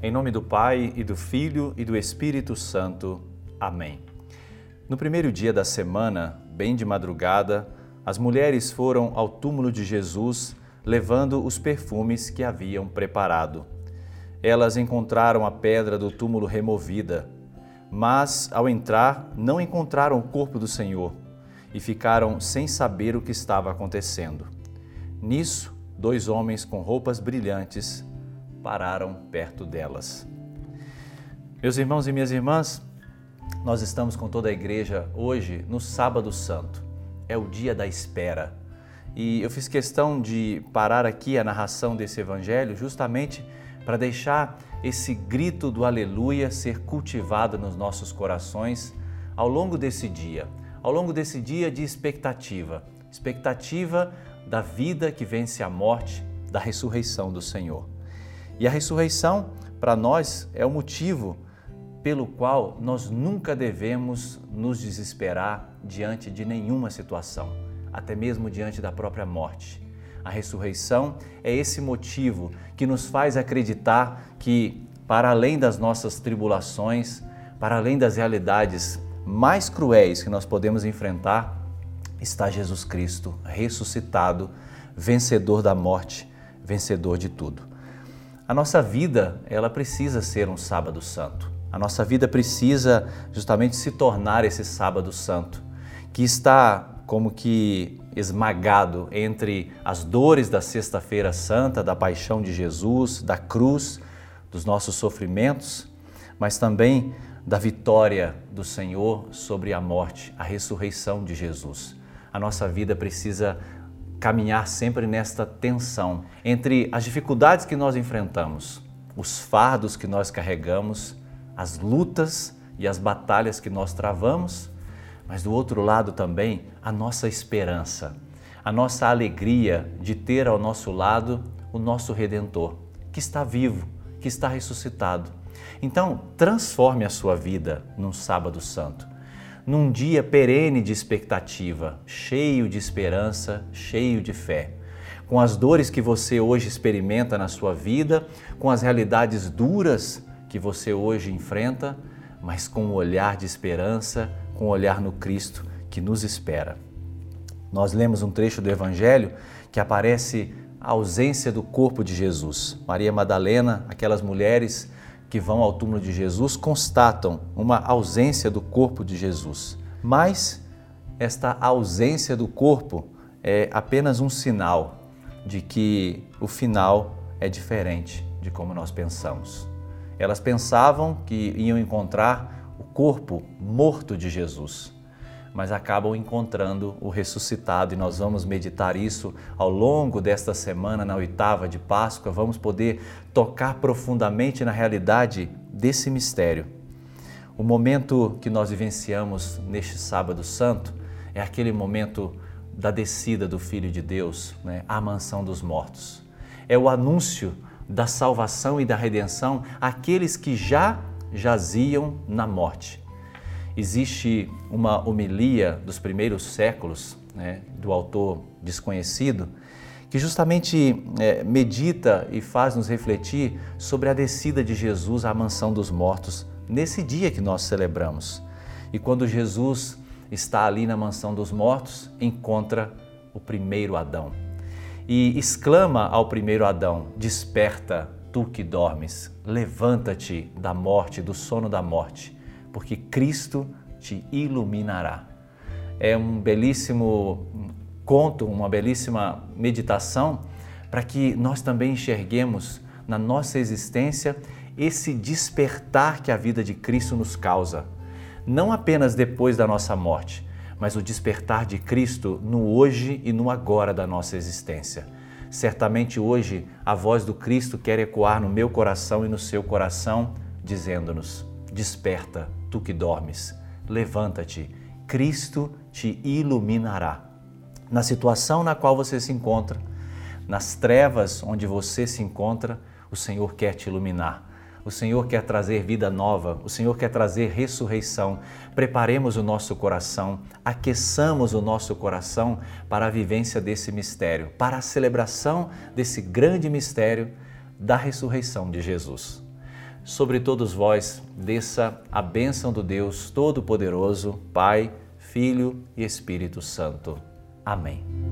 Em nome do Pai, e do Filho, e do Espírito Santo. Amém. No primeiro dia da semana, bem de madrugada, as mulheres foram ao túmulo de Jesus, levando os perfumes que haviam preparado. Elas encontraram a pedra do túmulo removida, mas, ao entrar, não encontraram o corpo do Senhor e ficaram sem saber o que estava acontecendo. Nisso, 2 homens com roupas brilhantes pararam perto delas. Meus irmãos e minhas irmãs, nós estamos com toda a igreja hoje no Sábado Santo. É o dia da espera. E eu fiz questão de parar aqui a narração desse evangelho justamente para deixar esse grito do aleluia ser cultivado nos nossos corações ao longo desse dia de expectativa da vida que vence a morte, da ressurreição do Senhor. E a ressurreição, para nós, é o motivo pelo qual nós nunca devemos nos desesperar diante de nenhuma situação, até mesmo diante da própria morte. A ressurreição é esse motivo que nos faz acreditar que, para além das nossas tribulações, para além das realidades mais cruéis que nós podemos enfrentar, está Jesus Cristo ressuscitado, vencedor da morte, vencedor de tudo. A nossa vida, ela precisa ser um sábado santo. A nossa vida precisa justamente se tornar esse sábado santo, que está como que esmagado entre as dores da Sexta-feira Santa, da paixão de Jesus, da cruz, dos nossos sofrimentos, mas também da vitória do Senhor sobre a morte, a ressurreição de Jesus. A nossa vida precisa caminhar sempre nesta tensão entre as dificuldades que nós enfrentamos, os fardos que nós carregamos, as lutas e as batalhas que nós travamos, mas do outro lado também a nossa esperança, a nossa alegria de ter ao nosso lado o nosso Redentor, que está vivo, que está ressuscitado. Então, transforme a sua vida num sábado santo, num dia perene de expectativa, cheio de esperança, cheio de fé. Com as dores que você hoje experimenta na sua vida, com as realidades duras que você hoje enfrenta, mas com um olhar de esperança, com um olhar no Cristo que nos espera. Nós lemos um trecho do Evangelho que aparece a ausência do corpo de Jesus. Maria Madalena, aquelas mulheres que vão ao túmulo de Jesus, constatam uma ausência do corpo de Jesus. Mas esta ausência do corpo é apenas um sinal de que o final é diferente de como nós pensamos. Elas pensavam que iam encontrar o corpo morto de Jesus, mas acabam encontrando o ressuscitado, e nós vamos meditar isso ao longo desta semana, na 8ª de Páscoa. Vamos poder tocar profundamente na realidade desse mistério. O momento que nós vivenciamos neste Sábado Santo é aquele momento da descida do Filho de Deus, à mansão dos mortos. É o anúncio da salvação e da redenção àqueles que já jaziam na morte. Existe uma homilia dos primeiros séculos, do autor desconhecido, que justamente medita e faz nos refletir sobre a descida de Jesus à mansão dos mortos, nesse dia que nós celebramos. E quando Jesus está ali na mansão dos mortos, encontra o primeiro Adão e exclama ao primeiro Adão: desperta, tu que dormes, levanta-te da morte, do sono da morte, porque Cristo te iluminará. É um belíssimo conto, uma belíssima meditação para que nós também enxerguemos na nossa existência esse despertar que a vida de Cristo nos causa, não apenas depois da nossa morte, mas o despertar de Cristo no hoje e no agora da nossa existência. Certamente hoje a voz do Cristo quer ecoar no meu coração e no seu coração, dizendo-nos: desperta, tu que dormes, levanta-te, Cristo te iluminará. Na situação na qual você se encontra, nas trevas onde você se encontra, o Senhor quer te iluminar. O Senhor quer trazer vida nova, o Senhor quer trazer ressurreição. Preparemos o nosso coração, aqueçamos o nosso coração para a vivência desse mistério, para a celebração desse grande mistério da ressurreição de Jesus. Sobre todos vós desça a bênção do Deus Todo-Poderoso, Pai, Filho e Espírito Santo. Amém.